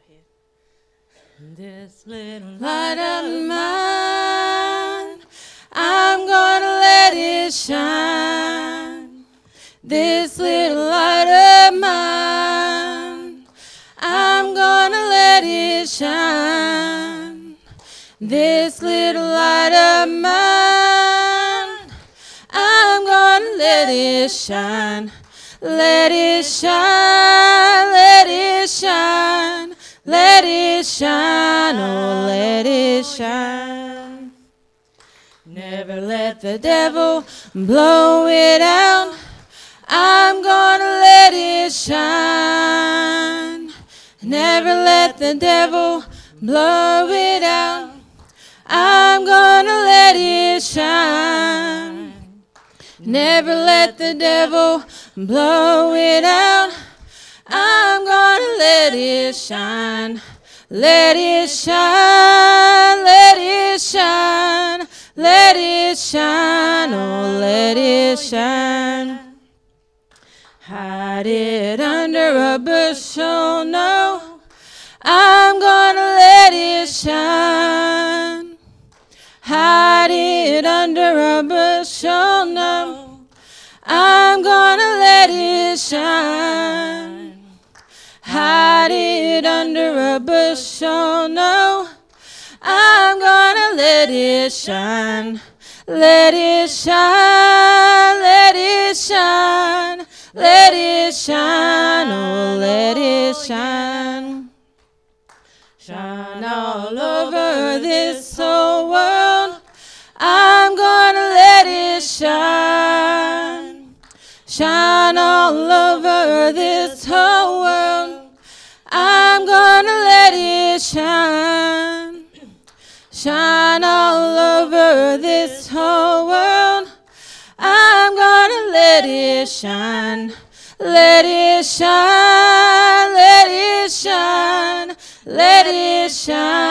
This little light of mine, I'm gonna let it shine. This little light of mine, I'm gonna let it shine. This little light of mine, I'm gonna let it shine. Let it shine, let it shine. Let it shine, oh, let it shine. Never let the devil blow it out. I'm gonna let it shine. Never let the devil blow it out. I'm gonna let it shine. Never let the devil blow it out. I'm gonna let it shine. Let it shine, let it shine, let it shine, oh, let it shine. Hide it under a bushel, no, I'm gonna let it shine. Hide it under a bushel, no, I'm gonna let it shine. Hide it under a bushel, no, I'm gonna let it shine. Let it shine, let it shine, let it shine, oh, let it shine. Shine all over this whole world, I'm gonna let it shine. Shine all over this whole world, I'm gonna let it shine. Shine all over this whole world, I'm gonna let it shine. Let it shine, let it shine, let it shine.